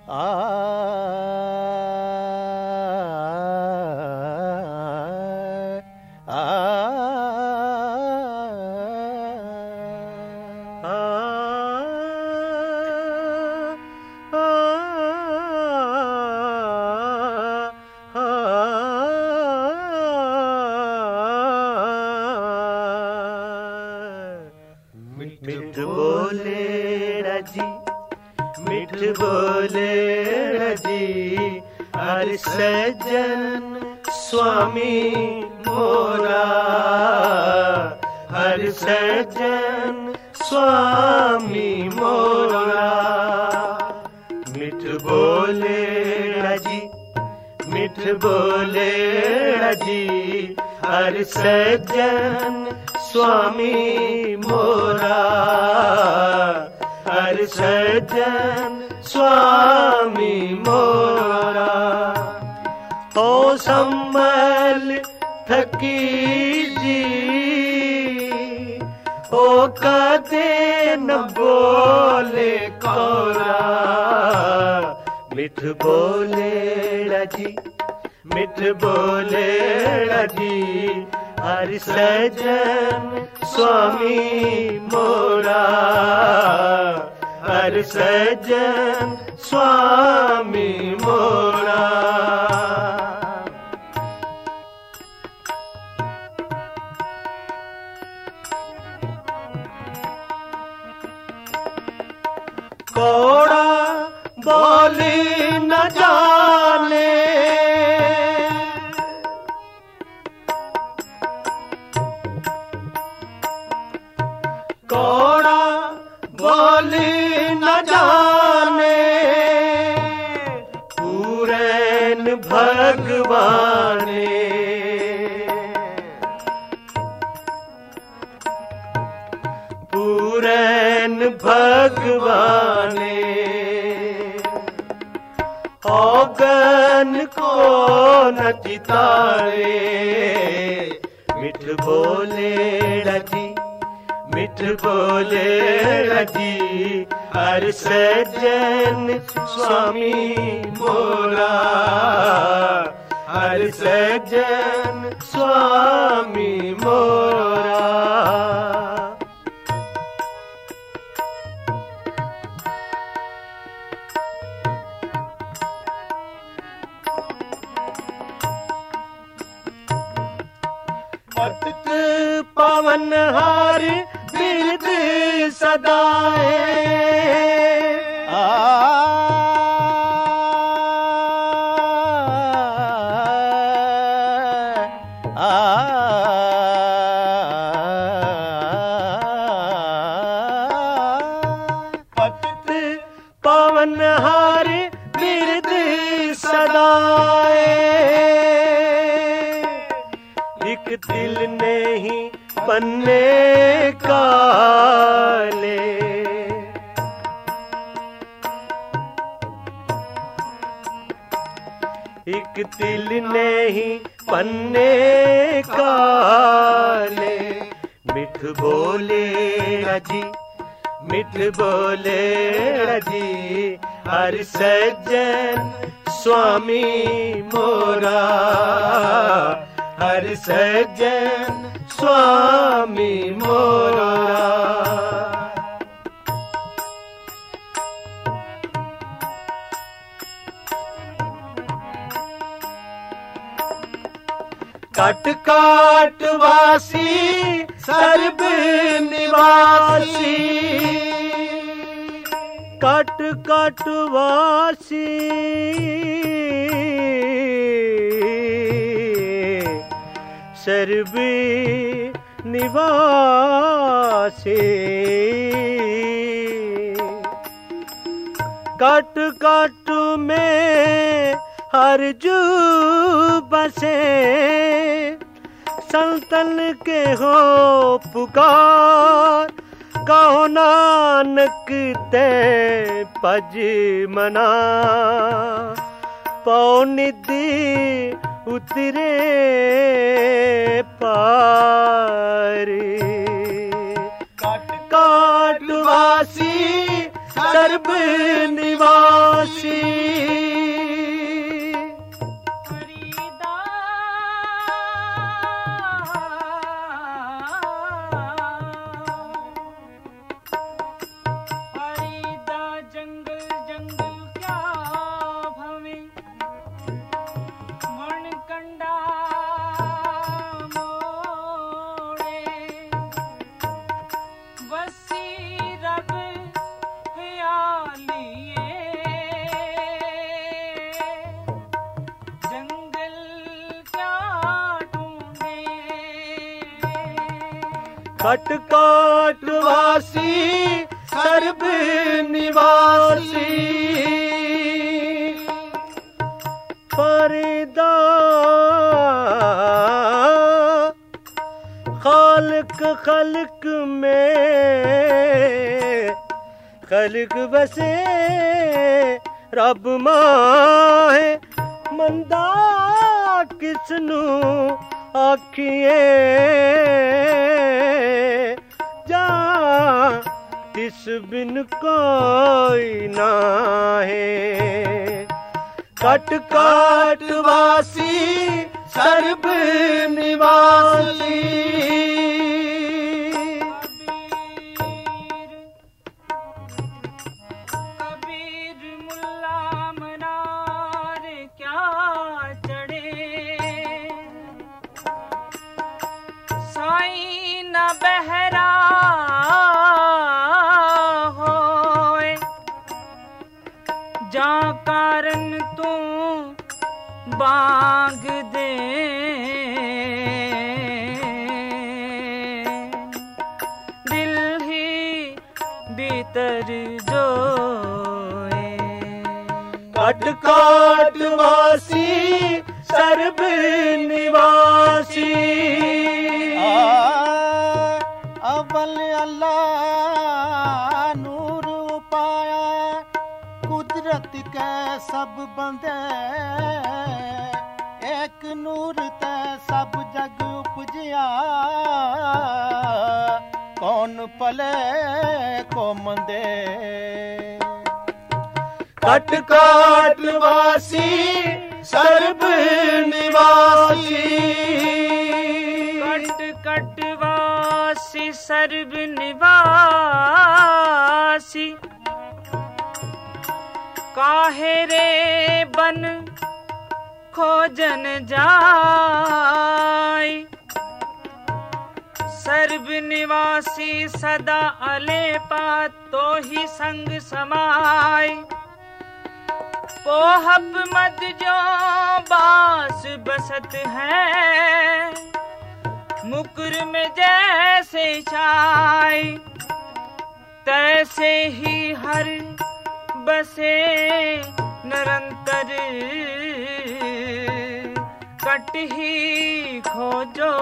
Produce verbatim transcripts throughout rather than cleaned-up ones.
मिठ बोले राजी, मिठ बोले राजी, हर सज्जन स्वामी मोरा, हर सज्जन स्वामी मोरा। मिठ बोले राजी, मिठ बोले राजी, हर सज्जन स्वामी मोरा, हर सज्जन स्वामी मोरा। तो संभल थकी जी, ओ कदे न बोले कोरा। मिठ बोले राजी, मिठ बोले राजी, हर सज्जन स्वामी मोरा, हर सज्जन स्वामी मोरा। कोड़ा बोली न जाने, कोड़ा बोली न जाने, पूरन भगवाने। पूरन भगवाने, औगन को न चितारे। मिठ बोले राजी, मिठ बोले राजी, हर सज्जन स्वामी मोरा, हर सज्जन स्वामी मोरा। पतित पवन हार बिरद सदाए, आ पतित पवन हार बिरद सदाए। एक दिल नहीं बनने काले, एक दिल नहीं बनने काले। मिठ बोले राजी, मिठ बोले राजी, हर सज्जन स्वामी मोरा, हर सज्जन स्वामी मोरा। काट काट वासी सर्व निवासी, काट काट वासी सर्व निवासी। काट काट में हर जू बसे, संतन के हो पुकार। कहो नानक ते पज मना, पौ निधि उतरे पार। काट काट वासी सर्व निवासी, कट काट वासी सर्ब निवासी फरीदा खालिक खल्क में खल्क बसे रब माहे मंदा किसनू आखिए जा तिस बिन कोई ना है कट काट वासी सर्ब निवासी कबीर मुल्ला मनार क्या चढ़े साईं न बहरा होए जा कारण तू बांग दे दिल ही भीतर जोए कट काट वासी सर्ब निवासी अव्वल अल्लाह नूर पाया कुदरत के सब बंदे एक नूर ते सब जग उपजिया कौन पले को मंदे कट काट वासी सर्ब निवासी कट कट वासी सर्ब निवासी काहे रे बन खोजन जाय सर्ब निवासी सदा अलेपा तो ही संग समाय पोहब मत जो बास बसत है मुकुर में जैसे छाय तैसे ही हर बसे निरंतर कट ही खोजो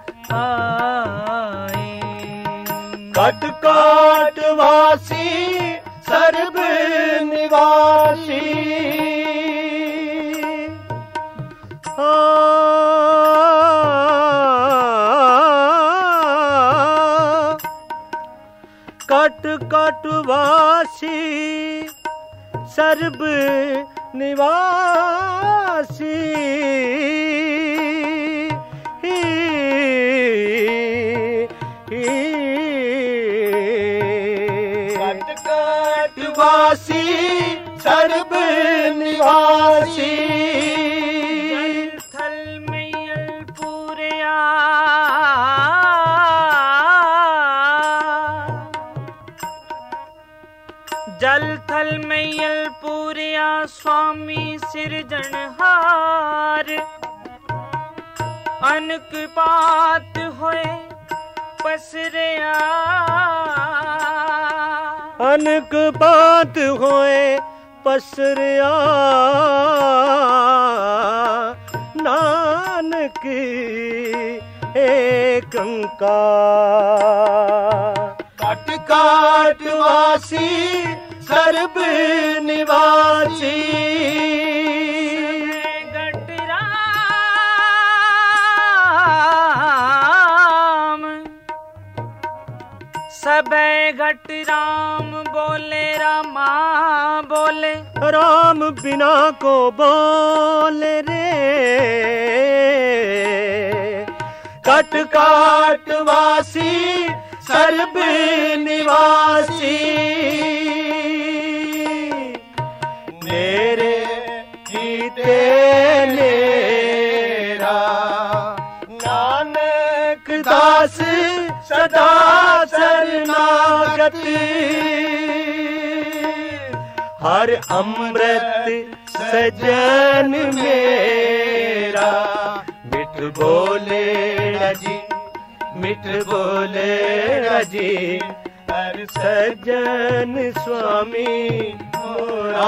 आए कट काट वासी सर्ब निवासी कट कट वासी सर्ब निवासी कट कट वासी सर्ब निवासी थल मैयल पूरे जल थल मैयल पूरिया स्वामी सिरजनहार अनक पात होए पसरिया अनक बात होए पसरिया नानक एक अंकार कट काट वासी सर्ब निवासी गट राम सबे घट राम बोले रामा बोले राम बिना को बोले रे कट काट वासी सर्ब निवासी मेरे जीते मेरा नानक दास सदा शरणागत हर अमृत सजन मेरा मिठ बोले जी मिठ बोले रजी हर सज्जन स्वामी मोरा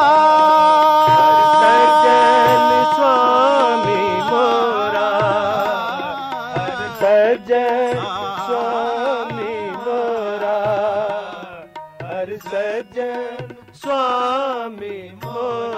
सज्जन स्वामी मोरा हर सज्जन स्वामी मोरा हर सज्जन स्वामी मोरा